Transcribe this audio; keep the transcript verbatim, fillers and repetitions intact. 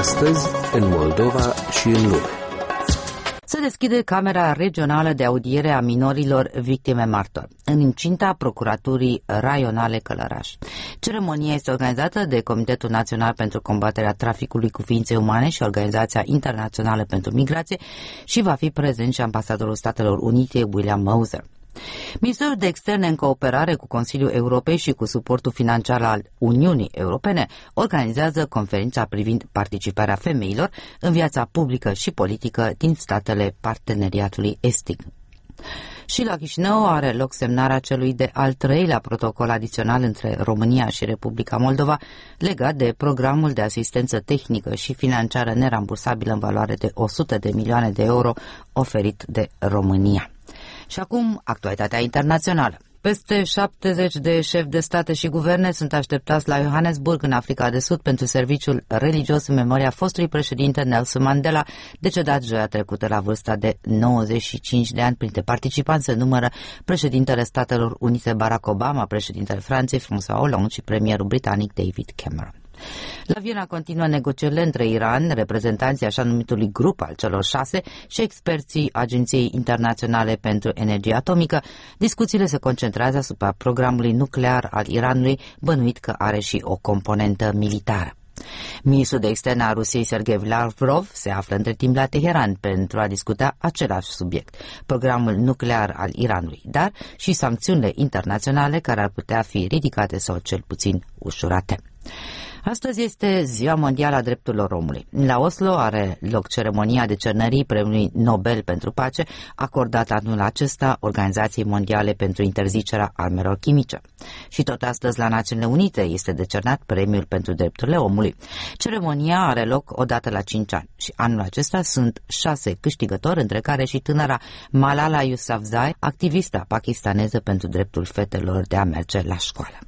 Astăzi, în Moldova și în lume. Se deschide Camera Regională de Audiere a Minorilor Victime Martori, în incinta Procuraturii Raionale Călăraș. Ceremonia este organizată de Comitetul Național pentru Combaterea Traficului cu Ființe Umane și Organizația Internațională pentru Migrație și va fi prezent și ambasadorul Statelor Unite, William Mauser. Ministerul de Externe, în cooperare cu Consiliul Europei și cu suportul financiar al Uniunii Europene, organizează conferința privind participarea femeilor în viața publică și politică din statele Parteneriatului Estic. Și la Chișinău are loc semnarea celui de al treilea protocol adițional între România și Republica Moldova legat de programul de asistență tehnică și financiară nerambursabilă în valoare de o sută de milioane de euro oferit de România. Și acum, actualitatea internațională. Peste șaptezeci de șefi de state și guverne sunt așteptați la Johannesburg, în Africa de Sud, pentru serviciul religios în memoria fostului președinte Nelson Mandela, decedat joia trecută la vârsta de nouăzeci și cinci de ani. Printre participanți se numără președintele Statelor Unite Barack Obama, președintele Franței François Hollande și premierul britanic David Cameron. La Viena continuă negocierile între Iran, reprezentanții așa numitului grup al celor șase și experții Agenției Internaționale pentru Energie Atomică. Discuțiile se concentrează asupra programului nuclear al Iranului, bănuit că are și o componentă militară. Ministrul de Externe al Rusiei, Sergei Lavrov, se află între timp la Teheran pentru a discuta același subiect, programul nuclear al Iranului, dar și sancțiunile internaționale care ar putea fi ridicate sau cel puțin ușurate. Astăzi este Ziua Mondială a Drepturilor Omului. La Oslo are loc ceremonia de cernării Premiului Nobel pentru Pace, acordat anul acesta Organizației Mondiale pentru Interzicerea Armelor Chimice. Și tot astăzi la Națiunile Unite este decernat Premiul pentru Drepturile Omului. Ceremonia are loc odată la cinci ani și anul acesta sunt șase câștigători, între care și tânăra Malala Yousafzai, activista pakistaneză pentru dreptul fetelor de a merge la școală.